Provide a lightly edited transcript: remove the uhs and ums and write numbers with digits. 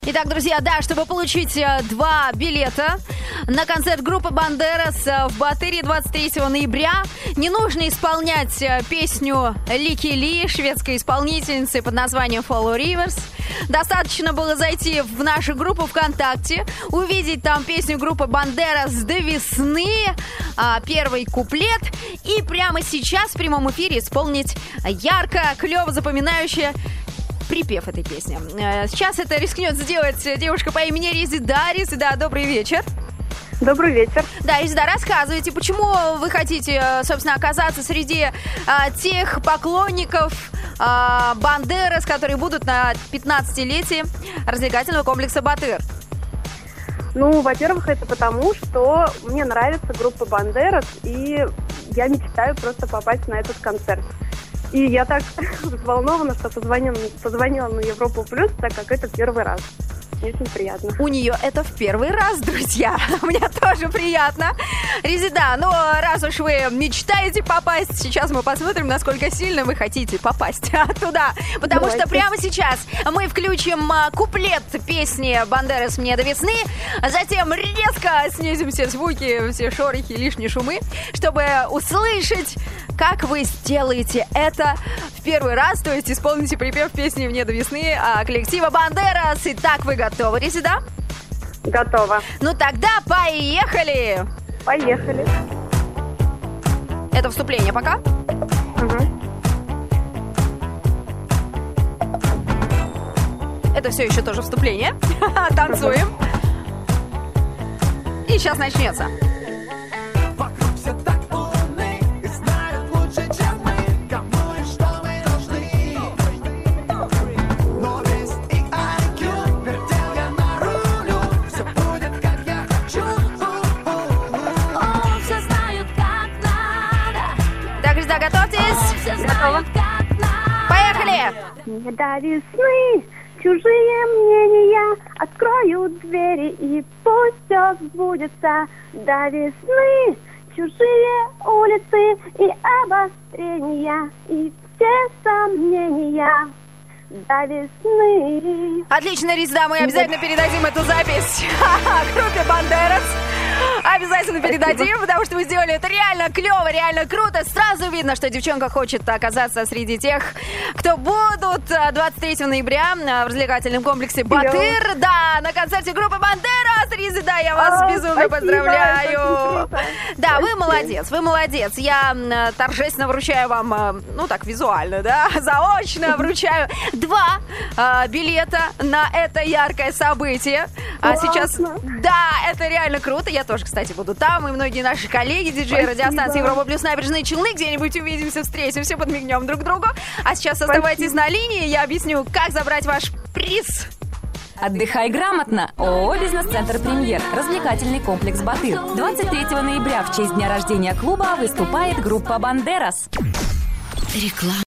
Итак, друзья, да, чтобы получить 2 билета на концерт группы «Бандерас» в Батыре 23 ноября, не нужно исполнять песню Лики Ли, шведской исполнительницы под названием «Follow Rivers». Достаточно было зайти в нашу группу ВКонтакте, увидеть там песню группы «Бандерас» «До весны», первый куплет, и прямо сейчас в прямом эфире исполнить ярко, клево, запоминающее припев этой песни. Сейчас это рискнет сделать девушка по имени Резида. Резида, добрый вечер. Добрый вечер. Да, Резида, рассказывайте, почему вы хотите, собственно, оказаться среди тех поклонников Бандерас, которые будут на 15-летии развлекательного комплекса «Батыр». Ну, во-первых, это потому, что мне нравится группа «Бандерас», и я мечтаю просто попасть на этот концерт. И я так взволнована, что позвонила на Европу Плюс, так как это первый раз. Мне очень приятно. У нее это в первый раз, друзья. Мне тоже приятно. Резида, ну, раз уж вы мечтаете попасть, сейчас мы посмотрим, насколько сильно вы хотите попасть туда. Потому что прямо сейчас мы включим куплет песни «Бандерас, мне до весны», затем резко снизим все звуки, все шорохи, лишние шумы, чтобы услышать, как вы сделаете это в первый раз, то есть исполните припев песни «Мне до весны» коллектива «Бандерас». Итак, вы готовы, Резида? Готова. Ну тогда поехали! Поехали. Это вступление пока? Угу. Это все еще тоже вступление. Танцуем. И сейчас начнется. Готовьтесь. Готова. Поехали. Мне до весны чужие мнения откроют двери, и пусть все сбудется. До весны чужие улицы и обострения, и все сомнения. До весны. Отлично, Резида, мы обязательно передадим эту запись группе «Бандерас». Обязательно передадим, потому что вы сделали это реально клево, реально круто. Сразу видно, что девчонка хочет оказаться среди тех, кто будут 23 ноября в развлекательном комплексе «Батыр». Да, на концерте группы «Бандерас». Резида, я вас безумно поздравляю. Да, вы молодец, вы молодец. Я торжественно вручаю вам, ну так, визуально, да, заочно вручаю 2 билета на это яркое событие. А сейчас, да, это реально круто. Я тоже, кстати, буду там. И многие наши коллеги, диджеи радиостанции Европа Плюс, Набережные Челны. Где-нибудь увидимся, встретимся, подмигнем друг другу. А сейчас оставайтесь на линии. Я объясню, как забрать ваш приз. Отдыхай грамотно. ООО «Бизнес-центр Премьер». Развлекательный комплекс «Батыр». 23 ноября в честь дня рождения клуба выступает группа «Бандерас». Реклама.